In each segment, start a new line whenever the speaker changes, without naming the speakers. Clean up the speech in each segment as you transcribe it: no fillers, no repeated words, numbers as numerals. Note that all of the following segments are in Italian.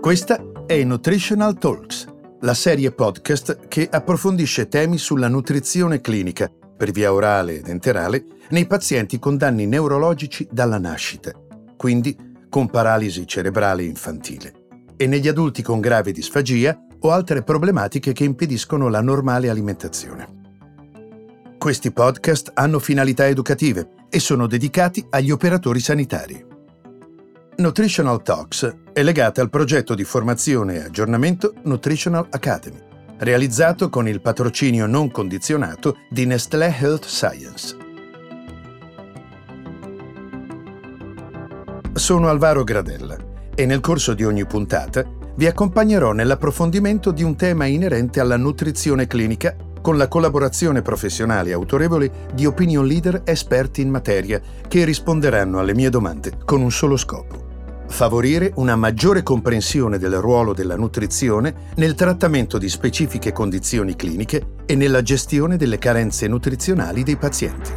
Questa è Nutritional Talks, la serie podcast che approfondisce temi sulla nutrizione clinica per via orale ed enterale nei pazienti con danni neurologici dalla nascita, quindi con paralisi cerebrale infantile, e negli adulti con grave disfagia o altre problematiche che impediscono la normale alimentazione. Questi podcast hanno finalità educative e sono dedicati agli operatori sanitari. Nutritional Talks è legata al progetto di formazione e aggiornamento Nutritional Academy, realizzato con il patrocinio non condizionato di Nestlé Health Science. Sono Alvaro Gradella e nel corso di ogni puntata vi accompagnerò nell'approfondimento di un tema inerente alla nutrizione clinica con la collaborazione professionale e autorevole di opinion leader esperti in materia che risponderanno alle mie domande con un solo scopo: favorire una maggiore comprensione del ruolo della nutrizione nel trattamento di specifiche condizioni cliniche e nella gestione delle carenze nutrizionali dei pazienti.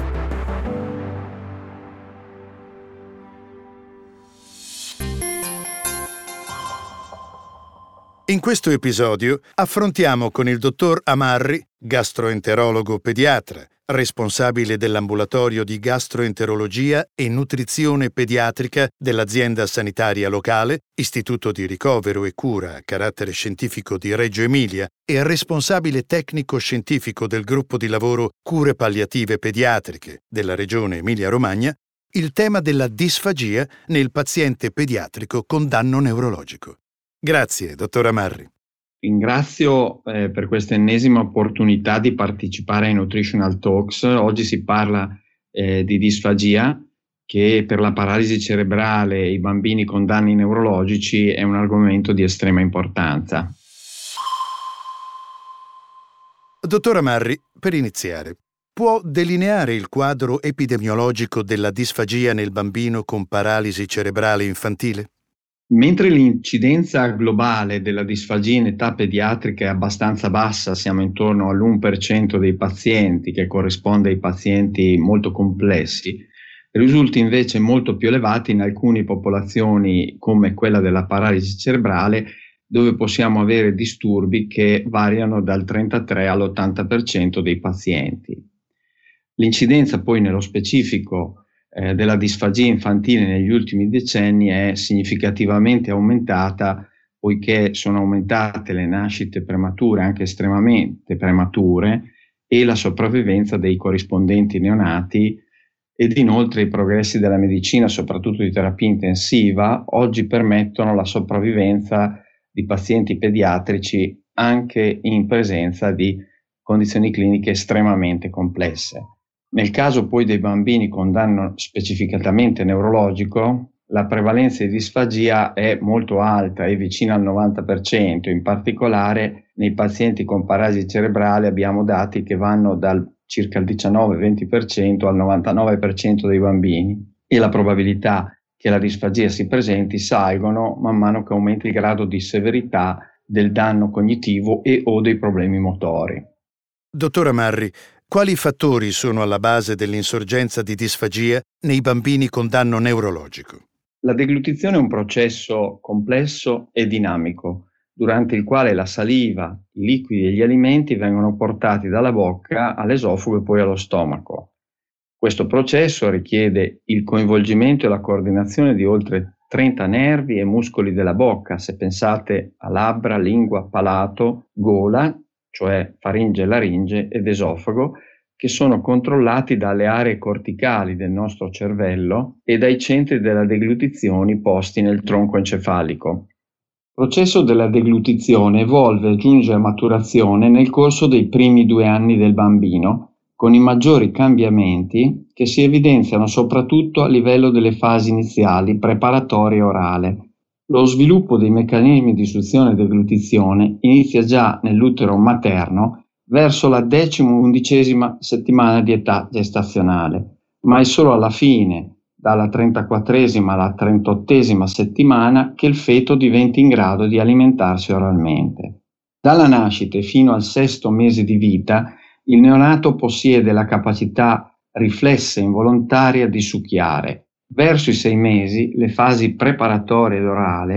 In questo episodio affrontiamo con il dottor Amarri, gastroenterologo pediatra, responsabile dell'ambulatorio di gastroenterologia e nutrizione pediatrica dell'azienda sanitaria locale, Istituto di ricovero e cura a carattere scientifico di Reggio Emilia e responsabile tecnico-scientifico del gruppo di lavoro Cure Palliative Pediatriche della Regione Emilia-Romagna, il tema della disfagia nel paziente pediatrico con danno neurologico. Grazie, dottor Amarri.
Ringrazio per questa ennesima opportunità di partecipare ai Nutritional Talks. Oggi si parla di disfagia, che per la paralisi cerebrale e i bambini con danni neurologici è un argomento di estrema importanza.
Dottor Amarri, per iniziare, può delineare il quadro epidemiologico della disfagia nel bambino con paralisi cerebrale infantile?
Mentre l'incidenza globale della disfagia in età pediatrica è abbastanza bassa, siamo intorno all'1% dei pazienti, che corrisponde ai pazienti molto complessi, risulta invece molto più elevata in alcune popolazioni come quella della paralisi cerebrale, dove possiamo avere disturbi che variano dal 33 all'80% dei pazienti. L'incidenza poi nello specifico della disfagia infantile negli ultimi decenni è significativamente aumentata, poiché sono aumentate le nascite premature, anche estremamente premature, e la sopravvivenza dei corrispondenti neonati, ed inoltre i progressi della medicina, soprattutto di terapia intensiva, oggi permettono la sopravvivenza di pazienti pediatrici anche in presenza di condizioni cliniche estremamente complesse. Nel caso poi dei bambini con danno specificatamente neurologico, la prevalenza di disfagia è molto alta, è vicina al 90%, in particolare nei pazienti con paralisi cerebrale abbiamo dati che vanno dal circa il 19-20% al 99% dei bambini, e la probabilità che la disfagia si presenti salgono man mano che aumenta il grado di severità del danno cognitivo e o dei problemi motori.
Dottor Amarri, quali fattori sono alla base dell'insorgenza di disfagia nei bambini con danno neurologico?
La deglutizione è un processo complesso e dinamico, durante il quale la saliva, i liquidi e gli alimenti vengono portati dalla bocca all'esofago e poi allo stomaco. Questo processo richiede il coinvolgimento e la coordinazione di oltre 30 nervi e muscoli della bocca, se pensate a labbra, lingua, palato, gola, cioè faringe, laringe ed esofago, che sono controllati dalle aree corticali del nostro cervello e dai centri della deglutizione posti nel tronco encefalico. Il processo della deglutizione evolve e giunge a maturazione nel corso dei primi 2 anni del bambino, con i maggiori cambiamenti che si evidenziano soprattutto a livello delle fasi iniziali preparatorie e orale. Lo sviluppo dei meccanismi di suzione e deglutizione inizia già nell'utero materno verso la 10-11 settimana di età gestazionale, ma è solo alla fine, dalla 34esima alla 38esima settimana, che il feto diventa in grado di alimentarsi oralmente. Dalla nascita fino al 6° mese di vita, il neonato possiede la capacità riflessa e involontaria di succhiare. Verso i 6 mesi, le fasi preparatorie ed orale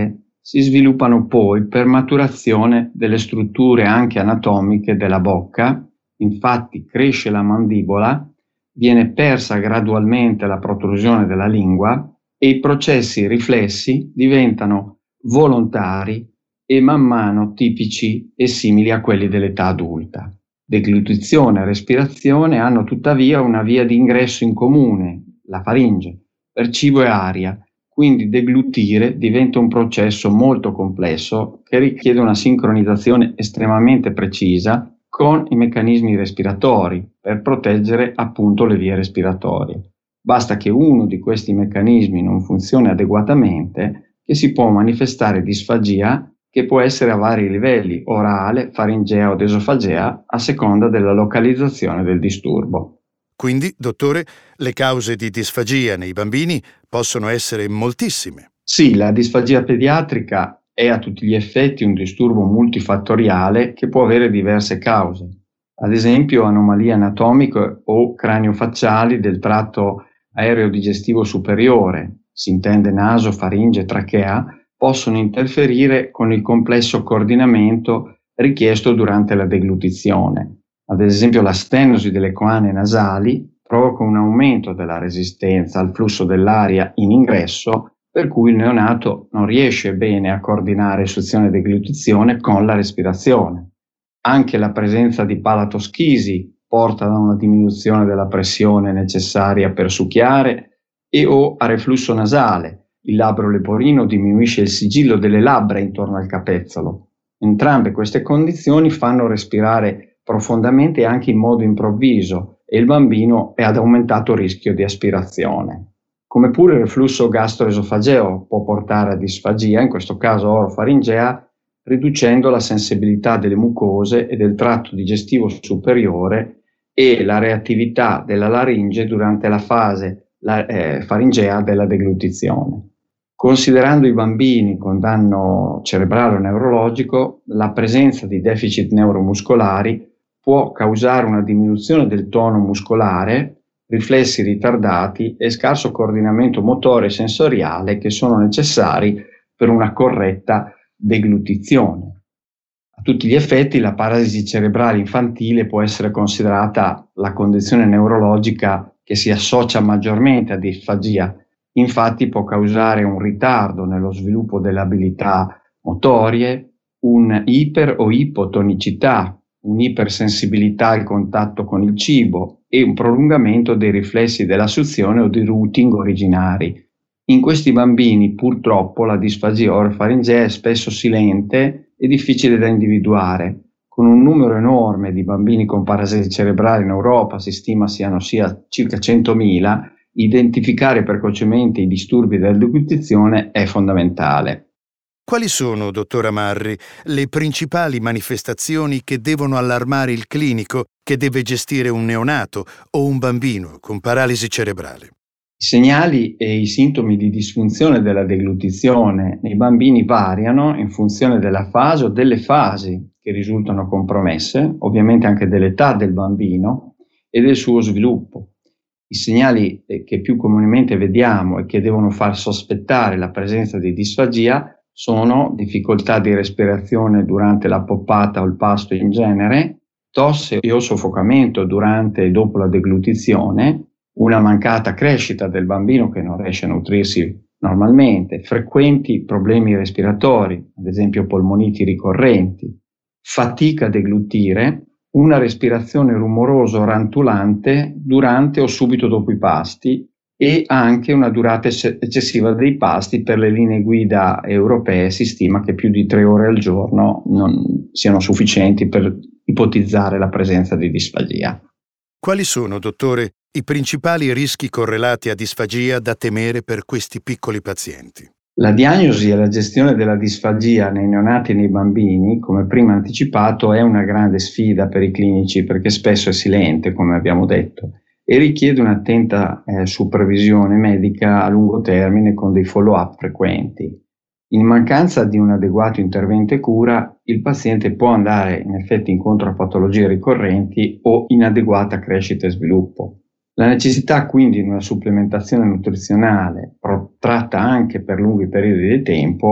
si sviluppano poi per maturazione delle strutture anche anatomiche della bocca. Infatti cresce la mandibola, viene persa gradualmente la protrusione della lingua e i processi riflessi diventano volontari e man mano tipici e simili a quelli dell'età adulta. Deglutizione e respirazione hanno tuttavia una via di ingresso in comune, la faringe, per cibo e aria, quindi deglutire diventa un processo molto complesso che richiede una sincronizzazione estremamente precisa con i meccanismi respiratori per proteggere appunto le vie respiratorie. Basta che uno di questi meccanismi non funzioni adeguatamente che si può manifestare disfagia che può essere a vari livelli, orale, faringea o esofagea, a seconda della localizzazione del disturbo.
Quindi, dottore, le cause di disfagia nei bambini possono essere moltissime.
Sì, la disfagia pediatrica è a tutti gli effetti un disturbo multifattoriale che può avere diverse cause. Ad esempio, anomalie anatomiche o craniofacciali del tratto aereo-digestivo superiore, si intende naso, faringe, trachea, possono interferire con il complesso coordinamento richiesto durante la deglutizione. Ad esempio, la stenosi delle coane nasali provoca un aumento della resistenza al flusso dell'aria in ingresso, per cui il neonato non riesce bene a coordinare suzione e deglutizione con la respirazione. Anche la presenza di palatoschisi porta a una diminuzione della pressione necessaria per succhiare e o a reflusso nasale. Il labbro leporino diminuisce il sigillo delle labbra intorno al capezzolo. Entrambe queste condizioni fanno respirare profondamente e anche in modo improvviso e il bambino è ad aumentato rischio di aspirazione. Come pure il reflusso gastroesofageo può portare a disfagia, in questo caso orofaringea, riducendo la sensibilità delle mucose e del tratto digestivo superiore e la reattività della laringe durante la fase faringea della deglutizione. Considerando i bambini con danno cerebrale o neurologico, la presenza di deficit neuromuscolari può causare una diminuzione del tono muscolare, riflessi ritardati e scarso coordinamento motore e sensoriale che sono necessari per una corretta deglutizione. A tutti gli effetti, la paralisi cerebrale infantile può essere considerata la condizione neurologica che si associa maggiormente a disfagia. Infatti può causare un ritardo nello sviluppo delle abilità motorie, un iper o ipotonicità, un'ipersensibilità al contatto con il cibo e un prolungamento dei riflessi della suzione o di routing originari. In questi bambini purtroppo la disfagia orofaringea è spesso silente e difficile da individuare. Con un numero enorme di bambini con paralisi cerebrali in Europa, si stima siano circa 100.000, identificare precocemente i disturbi della deglutizione è fondamentale.
Quali sono, dottora Marri, le principali manifestazioni che devono allarmare il clinico che deve gestire un neonato o un bambino con paralisi cerebrale?
I segnali e i sintomi di disfunzione della deglutizione nei bambini variano in funzione della fase o delle fasi che risultano compromesse, ovviamente anche dell'età del bambino e del suo sviluppo. I segnali che più comunemente vediamo e che devono far sospettare la presenza di disfagia sono difficoltà di respirazione durante la poppata o il pasto in genere, tosse o soffocamento durante e dopo la deglutizione, una mancata crescita del bambino che non riesce a nutrirsi normalmente, frequenti problemi respiratori, ad esempio polmoniti ricorrenti, fatica a deglutire, una respirazione rumorosa o rantulante durante o subito dopo i pasti e anche una durata eccessiva dei pasti. Per le linee guida europee si stima che più di 3 ore al giorno non siano sufficienti per ipotizzare la presenza di disfagia.
Quali sono, dottore, i principali rischi correlati a disfagia da temere per questi piccoli pazienti?
La diagnosi e la gestione della disfagia nei neonati e nei bambini, come prima anticipato, è una grande sfida per i clinici perché spesso è silente, come abbiamo detto, e richiede un'attenta supervisione medica a lungo termine con dei follow-up frequenti. In mancanza di un adeguato intervento e cura, il paziente può andare in effetti incontro a patologie ricorrenti o inadeguata crescita e sviluppo. La necessità quindi di una supplementazione nutrizionale protratta anche per lunghi periodi di tempo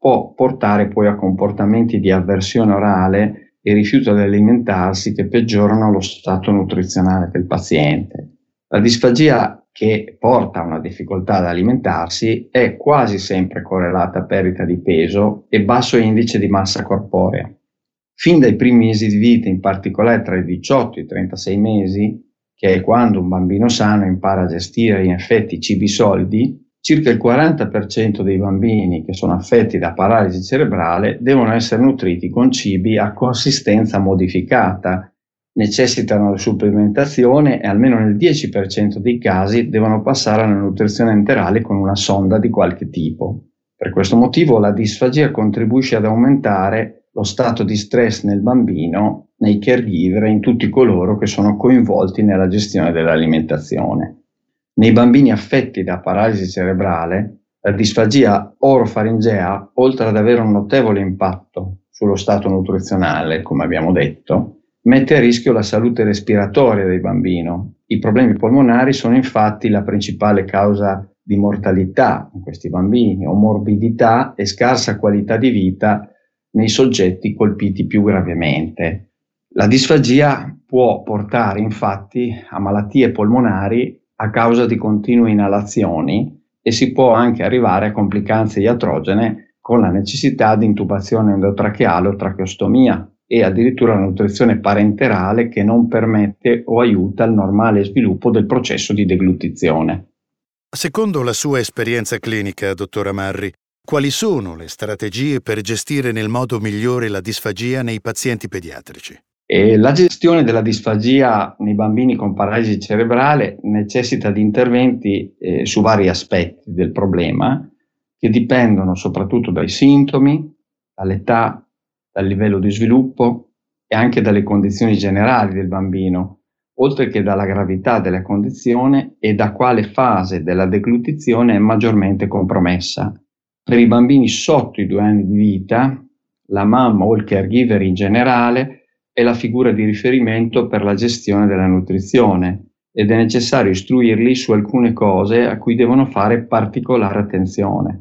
può portare poi a comportamenti di avversione orale e rifiuto di alimentarsi che peggiorano lo stato nutrizionale del paziente. La disfagia che porta a una difficoltà ad alimentarsi è quasi sempre correlata a perdita di peso e basso indice di massa corporea. Fin dai primi mesi di vita, in particolare tra i 18 e i 36 mesi, che è quando un bambino sano impara a gestire in effetti i cibi solidi, circa il 40% dei bambini che sono affetti da paralisi cerebrale devono essere nutriti con cibi a consistenza modificata, necessitano di supplementazione e almeno nel 10% dei casi devono passare alla nutrizione enterale con una sonda di qualche tipo. Per questo motivo la disfagia contribuisce ad aumentare lo stato di stress nel bambino, nei caregiver e in tutti coloro che sono coinvolti nella gestione dell'alimentazione. Nei bambini affetti da paralisi cerebrale, la disfagia orofaringea, oltre ad avere un notevole impatto sullo stato nutrizionale, come abbiamo detto, mette a rischio la salute respiratoria del bambino. I problemi polmonari sono infatti la principale causa di mortalità in questi bambini, o morbidità e scarsa qualità di vita nei soggetti colpiti più gravemente. La disfagia può portare infatti a malattie polmonari a causa di continue inalazioni e si può anche arrivare a complicanze iatrogene con la necessità di intubazione endotracheale o tracheostomia e addirittura la nutrizione parenterale che non permette o aiuta il normale sviluppo del processo di deglutizione.
Secondo la sua esperienza clinica, dottor Amarri, quali sono le strategie per gestire nel modo migliore la disfagia nei pazienti pediatrici?
La gestione della disfagia nei bambini con paralisi cerebrale necessita di interventi su vari aspetti del problema che dipendono soprattutto dai sintomi, dall'età, dal livello di sviluppo e anche dalle condizioni generali del bambino, oltre che dalla gravità della condizione e da quale fase della deglutizione è maggiormente compromessa. Per i bambini sotto i 2 anni di vita, la mamma o il caregiver in generale è la figura di riferimento per la gestione della nutrizione ed è necessario istruirli su alcune cose a cui devono fare particolare attenzione.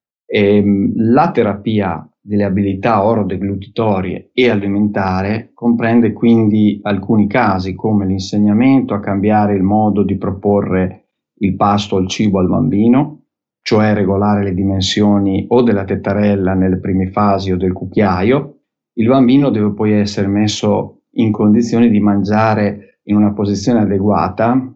La terapia delle abilità orodeglutitorie e alimentare comprende quindi alcuni casi come l'insegnamento a cambiare il modo di proporre il pasto o il cibo al bambino, cioè regolare le dimensioni o della tettarella nelle prime fasi o del cucchiaio. Il bambino deve poi essere messo in condizioni di mangiare in una posizione adeguata,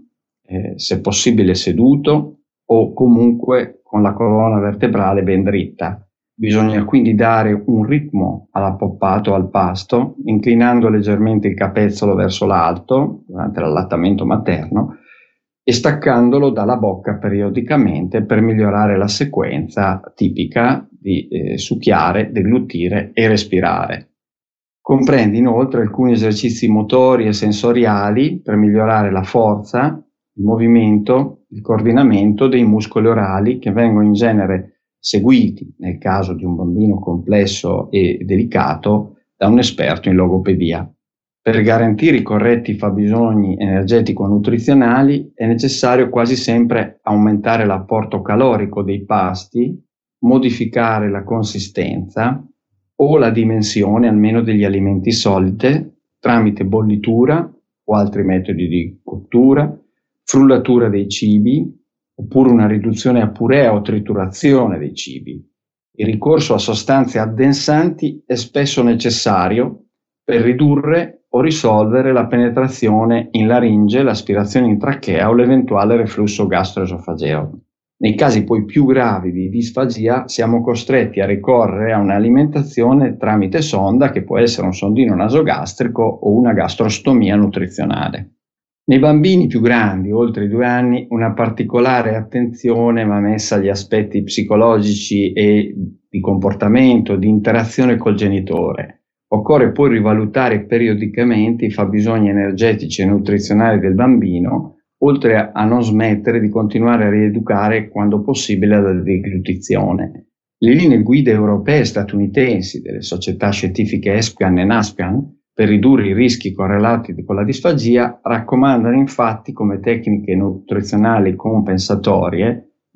se possibile seduto o comunque con la colonna vertebrale ben dritta. Bisogna quindi dare un ritmo all'appoppato al pasto, inclinando leggermente il capezzolo verso l'alto durante l'allattamento materno e staccandolo dalla bocca periodicamente per migliorare la sequenza tipica di succhiare, deglutire e respirare. Comprende inoltre alcuni esercizi motori e sensoriali per migliorare la forza, il movimento, il coordinamento dei muscoli orali che vengono in genere seguiti, nel caso di un bambino complesso e delicato, da un esperto in logopedia. Per garantire i corretti fabbisogni energetico-nutrizionali è necessario quasi sempre aumentare l'apporto calorico dei pasti, modificare la consistenza o la dimensione almeno degli alimenti solide tramite bollitura o altri metodi di cottura, frullatura dei cibi oppure una riduzione a purea o triturazione dei cibi. Il ricorso a sostanze addensanti è spesso necessario per ridurre o risolvere la penetrazione in laringe, l'aspirazione in trachea o l'eventuale reflusso gastroesofageo. Nei casi poi più gravi di disfagia siamo costretti a ricorrere a un'alimentazione tramite sonda che può essere un sondino nasogastrico o una gastrostomia nutrizionale. Nei bambini più grandi, oltre i 2 anni, una particolare attenzione va messa agli aspetti psicologici e di comportamento, di interazione col genitore. Occorre poi rivalutare periodicamente i fabbisogni energetici e nutrizionali del bambino, oltre a non smettere di continuare a rieducare quando possibile la deglutizione. Le linee guida europee e statunitensi delle società scientifiche ESPGHAN e NASPGHAN per ridurre i rischi correlati con la disfagia raccomandano infatti come tecniche nutrizionali compensatorie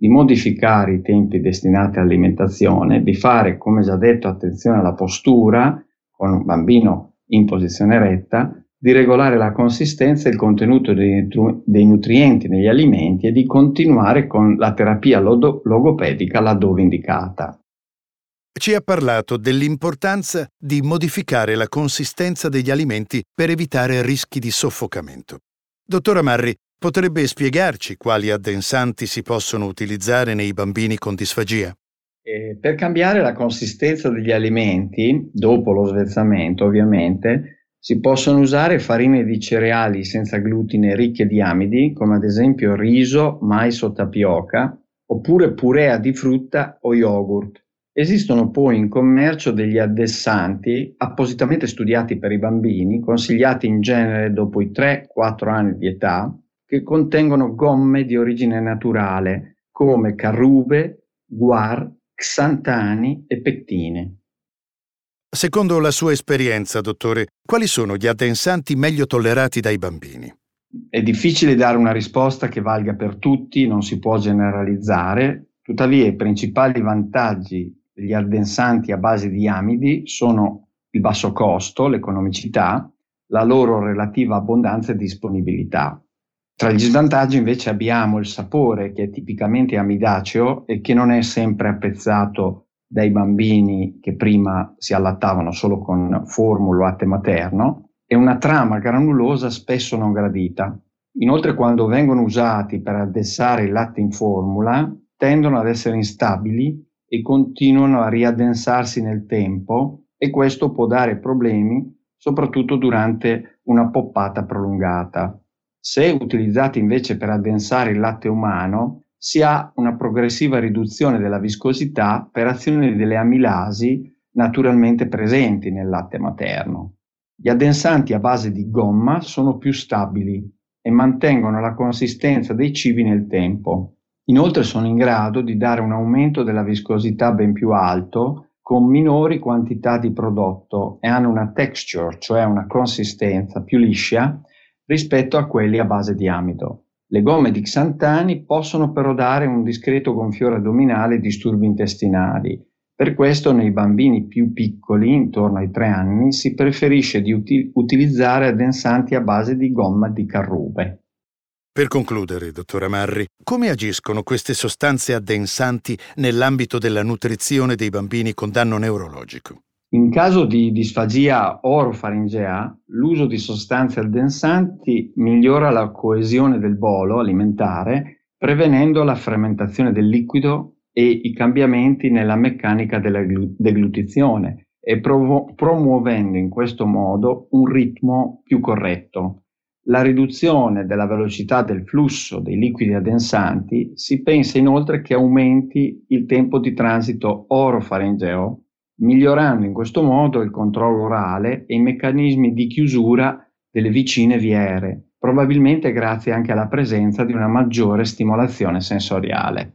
di modificare i tempi destinati all'alimentazione, di fare, come già detto, attenzione alla postura con un bambino in posizione retta, di regolare la consistenza e il contenuto dei nutrienti negli alimenti e di continuare con la terapia logopedica laddove indicata.
Ci ha parlato dell'importanza di modificare la consistenza degli alimenti per evitare rischi di soffocamento. Dottor Amarri, potrebbe spiegarci quali addensanti si possono utilizzare nei bambini con disfagia?
Per cambiare la consistenza degli alimenti, dopo lo svezzamento ovviamente, si possono usare farine di cereali senza glutine ricche di amidi, come ad esempio riso, mais o tapioca, oppure purea di frutta o yogurt. Esistono poi in commercio degli addessanti appositamente studiati per i bambini, consigliati in genere dopo i 3-4 anni di età, che contengono gomme di origine naturale, come carrube, guar, xantani e pettine.
Secondo la sua esperienza, dottore, quali sono gli addensanti meglio tollerati dai bambini?
È difficile dare una risposta che valga per tutti, non si può generalizzare, tuttavia i principali vantaggi degli addensanti a base di amidi sono il basso costo, l'economicità, la loro relativa abbondanza e disponibilità. Tra gli svantaggi invece abbiamo il sapore, che è tipicamente amidaceo e che non è sempre apprezzato dai bambini che prima si allattavano solo con formula o latte materno, e una trama granulosa spesso non gradita. Inoltre, quando vengono usati per addensare il latte in formula, tendono ad essere instabili e continuano a riaddensarsi nel tempo, e questo può dare problemi soprattutto durante una poppata prolungata. Se utilizzati invece per addensare il latte umano, si ha una progressiva riduzione della viscosità per azione delle amilasi naturalmente presenti nel latte materno. Gli addensanti a base di gomma sono più stabili e mantengono la consistenza dei cibi nel tempo. Inoltre sono in grado di dare un aumento della viscosità ben più alto con minori quantità di prodotto e hanno una texture, cioè una consistenza più liscia rispetto a quelli a base di amido. Le gomme di xantani possono però dare un discreto gonfiore addominale e disturbi intestinali. Per questo nei bambini più piccoli, intorno ai 3 anni, si preferisce di utilizzare addensanti a base di gomma di carrube.
Per concludere, dottor Amarri, come agiscono queste sostanze addensanti nell'ambito della nutrizione dei bambini con danno neurologico?
In caso di disfagia orofaringea, l'uso di sostanze addensanti migliora la coesione del bolo alimentare, prevenendo la fermentazione del liquido e i cambiamenti nella meccanica della deglutizione e promuovendo in questo modo un ritmo più corretto. La riduzione della velocità del flusso dei liquidi addensanti si pensa inoltre che aumenti il tempo di transito orofaringeo, migliorando in questo modo il controllo orale e i meccanismi di chiusura delle vicine vie aeree, probabilmente grazie anche alla presenza di una maggiore stimolazione sensoriale.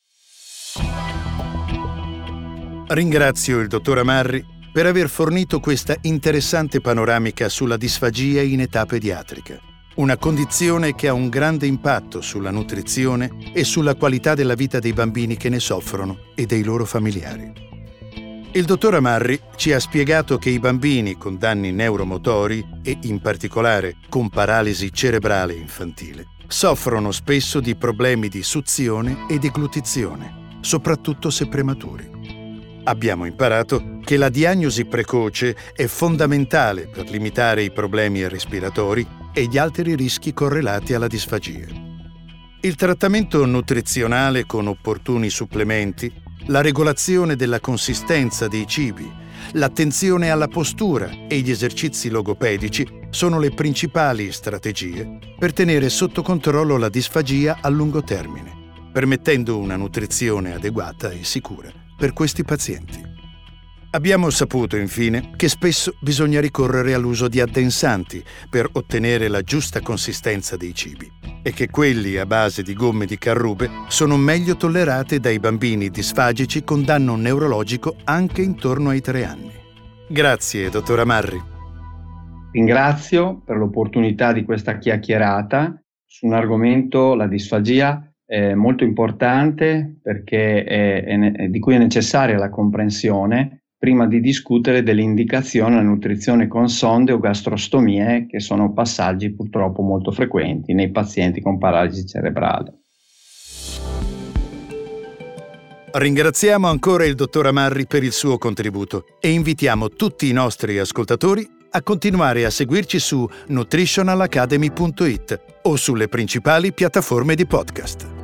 Ringrazio il dottor Amarri per aver fornito questa interessante panoramica sulla disfagia in età pediatrica, una condizione che ha un grande impatto sulla nutrizione e sulla qualità della vita dei bambini che ne soffrono e dei loro familiari. Il dottor Amarri ci ha spiegato che i bambini con danni neuromotori e in particolare con paralisi cerebrale infantile soffrono spesso di problemi di suzione e deglutizione, soprattutto se prematuri. Abbiamo imparato che la diagnosi precoce è fondamentale per limitare i problemi respiratori e gli altri rischi correlati alla disfagia. Il trattamento nutrizionale con opportuni supplementi, la regolazione della consistenza dei cibi, l'attenzione alla postura e gli esercizi logopedici sono le principali strategie per tenere sotto controllo la disfagia a lungo termine, permettendo una nutrizione adeguata e sicura per questi pazienti. Abbiamo saputo, infine, che spesso bisogna ricorrere all'uso di addensanti per ottenere la giusta consistenza dei cibi e che quelli a base di gomme di carrube sono meglio tollerate dai bambini disfagici con danno neurologico anche intorno ai 3 anni. Grazie, dottor Amarri.
Ringrazio per l'opportunità di questa chiacchierata su un argomento, la disfagia, molto importante perché di cui è necessaria la comprensione prima di discutere delle indicazioni alla nutrizione con sonde o gastrostomie, che sono passaggi purtroppo molto frequenti nei pazienti con paralisi cerebrale.
Ringraziamo ancora il dottor Amarri per il suo contributo e invitiamo tutti i nostri ascoltatori a continuare a seguirci su nutritionalacademy.it o sulle principali piattaforme di podcast.